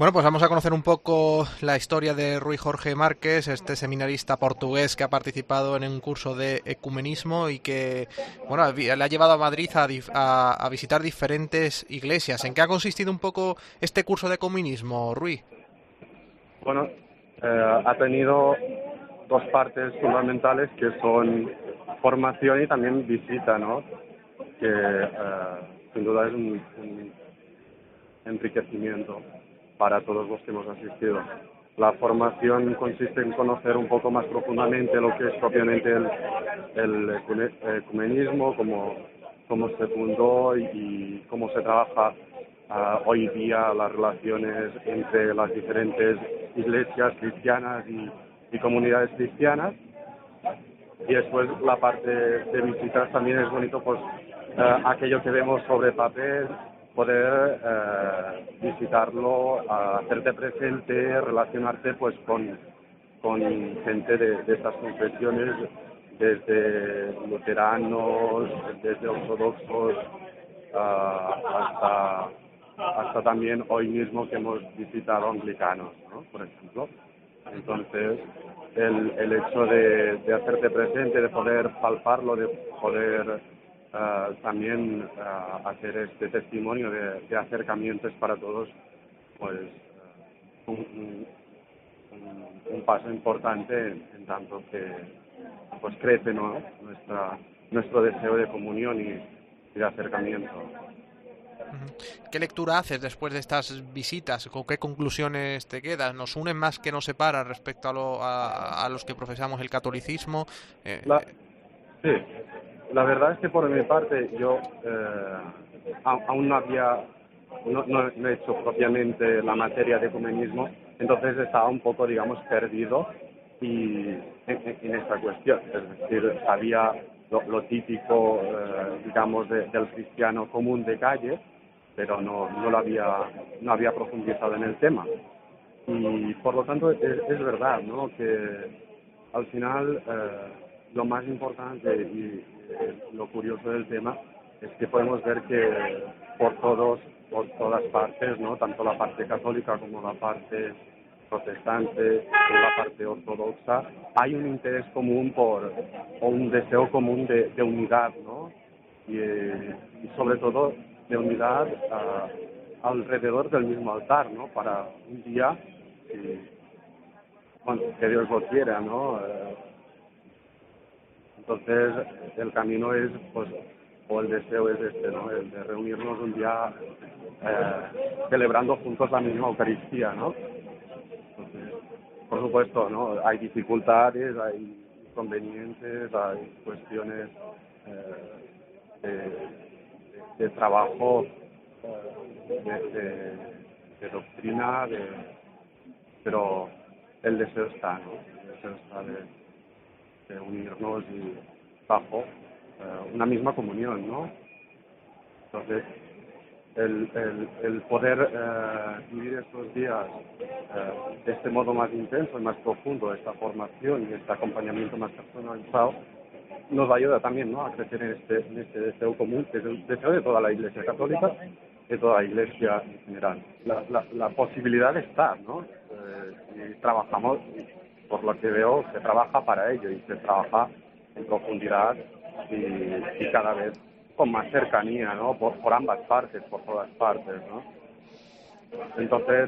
Bueno, pues vamos a conocer un poco la historia de Rui Jorge Márquez, este seminarista portugués que ha participado en un curso de ecumenismo y que, bueno, le ha llevado a Madrid a visitar diferentes iglesias. ¿En qué ha consistido un poco este curso de ecumenismo, Rui? Bueno, ha tenido dos partes fundamentales que son formación y también visita, ¿no? Que sin duda es un enriquecimiento para todos los que hemos asistido. La formación consiste en conocer un poco más profundamente lo que es propiamente el ecumenismo, cómo se fundó y cómo se trabaja hoy día las relaciones entre las diferentes iglesias cristianas y comunidades cristianas. Y después la parte de visitas también es bonito, pues aquello que vemos sobre papel, poder visitarlo, hacerte presente, relacionarte pues con gente de estas confesiones, desde luteranos, desde ortodoxos, hasta también hoy mismo que hemos visitado anglicanos, ¿no? Por ejemplo. Entonces, el hecho de hacerte presente, de poder palparlo, de poder también hacer este testimonio de acercamientos para todos, pues un paso importante en tanto que pues crece, ¿no? Nuestro deseo de comunión y de acercamiento. ¿Qué lectura haces después de estas visitas? ¿Con qué conclusiones te quedas? ¿Nos unen más que nos separan respecto a los que profesamos el catolicismo? La, sí, la verdad es que por mi parte yo aún no había, no he hecho propiamente la materia de ecumenismo, entonces estaba un poco, digamos, perdido y en esta cuestión. Es decir, sabía lo típico, digamos, del cristiano común de calle, pero no había profundizado en el tema. Y por lo tanto es verdad, ¿no? Que al final lo más importante y lo curioso del tema es que podemos ver que por todas partes, ¿no? Tanto la parte católica como la parte protestante, como la parte ortodoxa, hay un interés común o un deseo común de unidad, ¿no? Y sobre todo de unidad alrededor del mismo altar, ¿no? Para un día, bueno, que Dios lo quiera, ¿no? Entonces, el camino es, pues, o el deseo es este, ¿no? El de reunirnos un día celebrando juntos la misma Eucaristía, ¿no? Entonces, por supuesto, ¿no? Hay dificultades, hay inconvenientes, hay cuestiones de trabajo, de doctrina, pero el deseo está, ¿no? El deseo está de unirnos y bajo una misma comunión, ¿no? Entonces, el poder vivir estos días de este modo más intenso y más profundo, esta formación y este acompañamiento más personalizado, nos ayuda también, ¿no? A crecer en este deseo común, que es el deseo de toda la Iglesia Católica, de toda la Iglesia en general. La posibilidad de estar, ¿no? Y trabajamos, por lo que veo, se trabaja para ello y se trabaja en profundidad y cada vez con más cercanía, ¿no? Por ambas partes, por todas partes, ¿no? Entonces,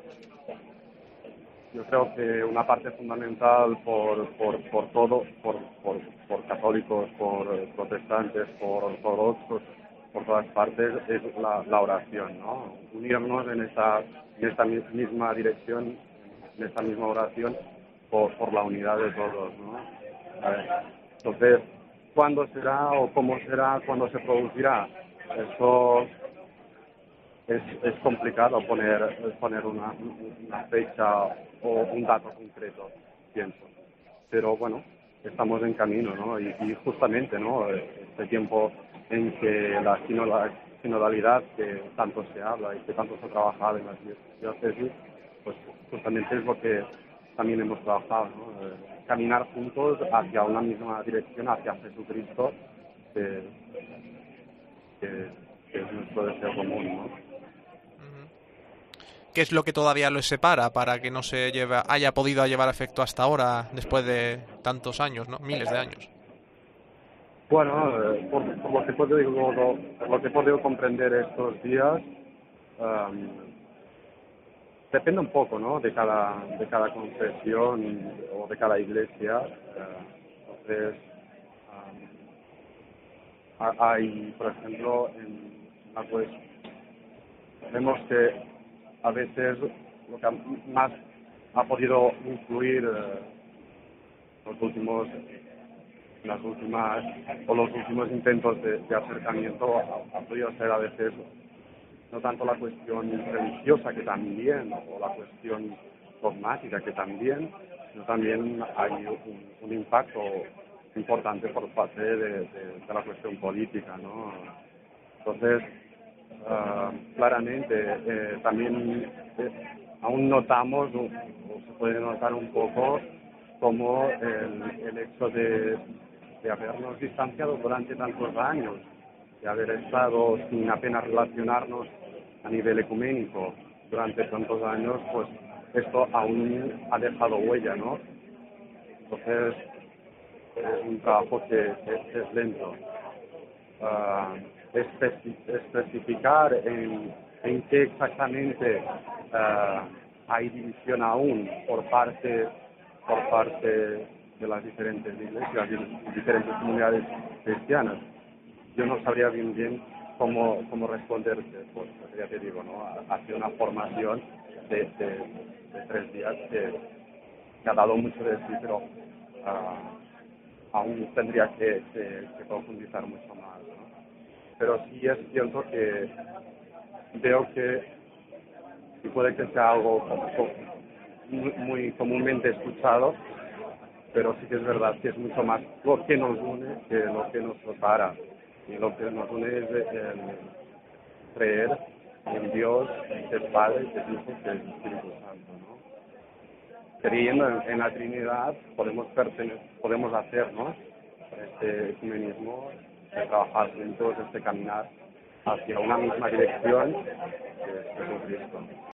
yo creo que una parte fundamental por todo, por católicos, por protestantes, por ortodoxos, por todas partes, es la oración, ¿no? Unirnos en esta misma dirección, en esta misma oración, por la unidad de todos, ¿no? A ver, entonces, ¿cuándo será o cómo será, cuándo se producirá? Eso es complicado poner una fecha o un dato concreto, pienso. Pero bueno, estamos en camino, ¿no? Y justamente, ¿no? Este tiempo en que la sinodalidad que tanto se habla y que tanto se ha trabajado en las diócesis, pues justamente es lo que también hemos trabajado, ¿no? Caminar juntos hacia una misma dirección, hacia Jesucristo, que, que, que es nuestro deseo común, ¿no? ¿qué es lo que todavía los separa para que no haya podido llevar a efecto hasta ahora, después de tantos años, ¿no? Miles de años? Bueno, por lo que por lo que he podido comprender estos días, em, depende un poco, ¿no? De cada confesión o de cada iglesia. Entonces, hay, por ejemplo, pues, vemos que a veces lo que más ha podido influir los últimos, las últimas o los últimos intentos de acercamiento ha podido ser a veces no tanto la cuestión religiosa, que también, o la cuestión dogmática, que también, sino también hay un impacto importante por parte de la cuestión política, ¿no? Entonces, claramente, también aún notamos, o se puede notar un poco, como el hecho de habernos distanciado durante tantos años, de haber estado sin apenas relacionarnos a nivel ecuménico durante tantos años, pues esto aún ha dejado huella, ¿no? Entonces, es un trabajo que es lento. Ah, especificar en qué exactamente hay división aún por parte de las diferentes iglesias y diferentes comunidades cristianas. Yo no sabría bien cómo responderte, pues ya te digo, ¿no? Ha sido una formación de 3 días que ha dado mucho de sí, pero aún tendría que profundizar mucho más, ¿no? Pero sí es cierto que veo que, y puede que sea algo muy comúnmente escuchado, pero sí que es verdad que es mucho más lo que nos une que lo que nos separa. Y lo que nos une es el creer en Dios, que es Padre, que es Hijo, que es Espíritu Santo, ¿no? Creyendo en la Trinidad podemos hacer, ¿no? Este ecumenismo, de trabajar juntos, caminar hacia una misma dirección, que es Jesucristo.